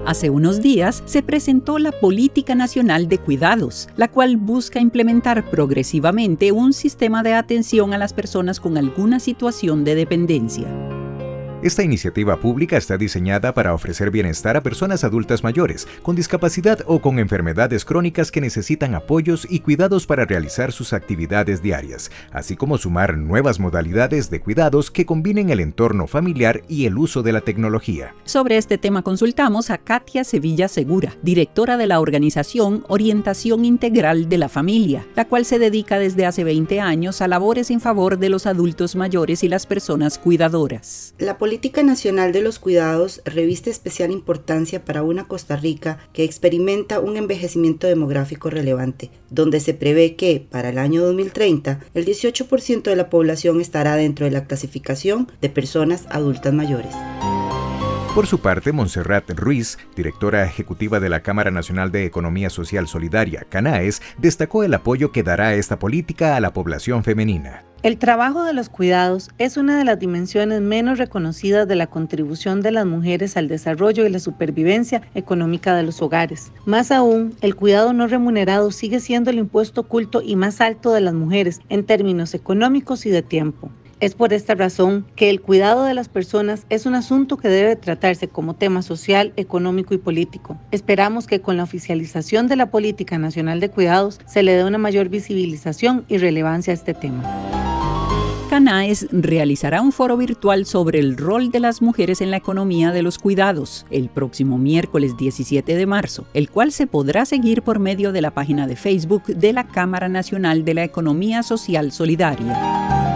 Hace unos días se presentó la Política Nacional de Cuidados, la cual busca implementar progresivamente un sistema de atención a las personas con alguna situación de dependencia. Esta iniciativa pública está diseñada para ofrecer bienestar a personas adultas mayores, con discapacidad o con enfermedades crónicas que necesitan apoyos y cuidados para realizar sus actividades diarias, así como sumar nuevas modalidades de cuidados que combinen el entorno familiar y el uso de la tecnología. Sobre este tema consultamos a Katia Sevilla Segura, directora de la organización Orientación Integral de la Familia, la cual se dedica desde hace 20 años a labores en favor de los adultos mayores y las personas cuidadoras. La Política Nacional de los Cuidados reviste especial importancia para una Costa Rica que experimenta un envejecimiento demográfico relevante, donde se prevé que, para el año 2030, el 18% de la población estará dentro de la clasificación de personas adultas mayores. Por su parte, Montserrat Ruiz, directora ejecutiva de la Cámara Nacional de Economía Social Solidaria, CANAES, destacó el apoyo que dará esta política a la población femenina. El trabajo de los cuidados es una de las dimensiones menos reconocidas de la contribución de las mujeres al desarrollo y la supervivencia económica de los hogares. Más aún, el cuidado no remunerado sigue siendo el impuesto oculto y más alto de las mujeres en términos económicos y de tiempo. Es por esta razón que el cuidado de las personas es un asunto que debe tratarse como tema social, económico y político. Esperamos que con la oficialización de la Política Nacional de Cuidados se le dé una mayor visibilización y relevancia a este tema. CANAES realizará un foro virtual sobre el rol de las mujeres en la economía de los cuidados el próximo miércoles 17 de marzo, el cual se podrá seguir por medio de la página de Facebook de la Cámara Nacional de la Economía Social Solidaria.